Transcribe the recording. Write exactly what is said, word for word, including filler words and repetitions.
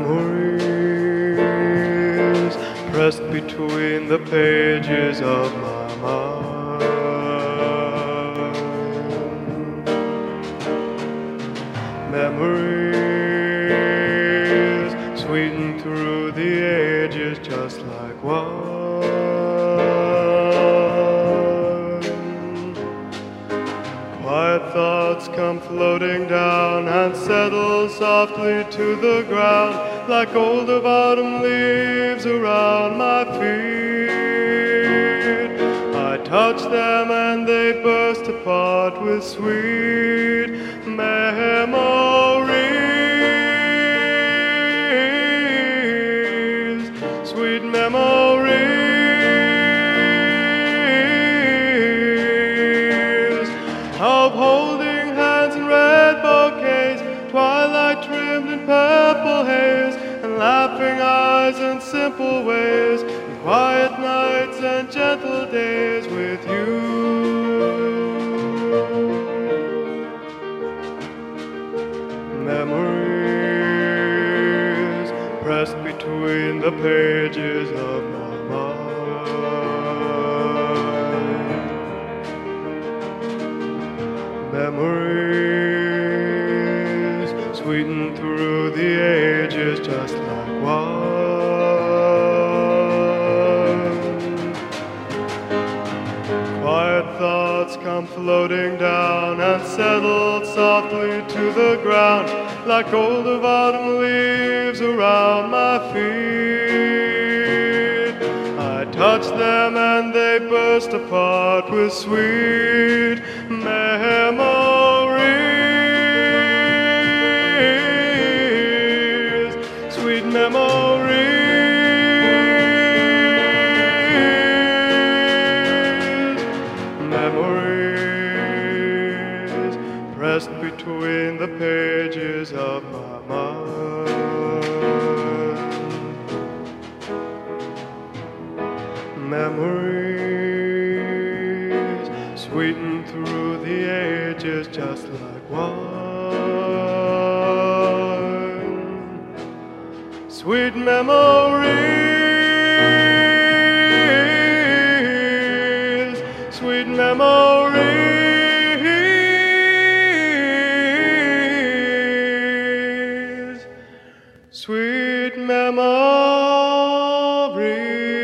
Memories pressed between the pages of my mind. Memories sweetened through the ages just like wine. Quiet thoughts come floating down and settle softly to the ground like gold of autumn leaves around my feet. I touch them and they burst apart with sweet memories, sweet memories of holding hands in red bouquets, twilight trimmed in purple haze, and laughing eyes and simple ways, and quiet nights and gentle days with you. Memories pressed between the pages of my mind. Memories sweetened through the ages just like wine. Quiet thoughts come floating down and settle softly to the ground like gold of autumn leaves around my feet. I touch them and they burst apart with sweet memories, sweet memories, memories pressed between the pages of my mind. Memories sweetened through the ages just like wine. Sweet memories, sweet memories, sweet memories.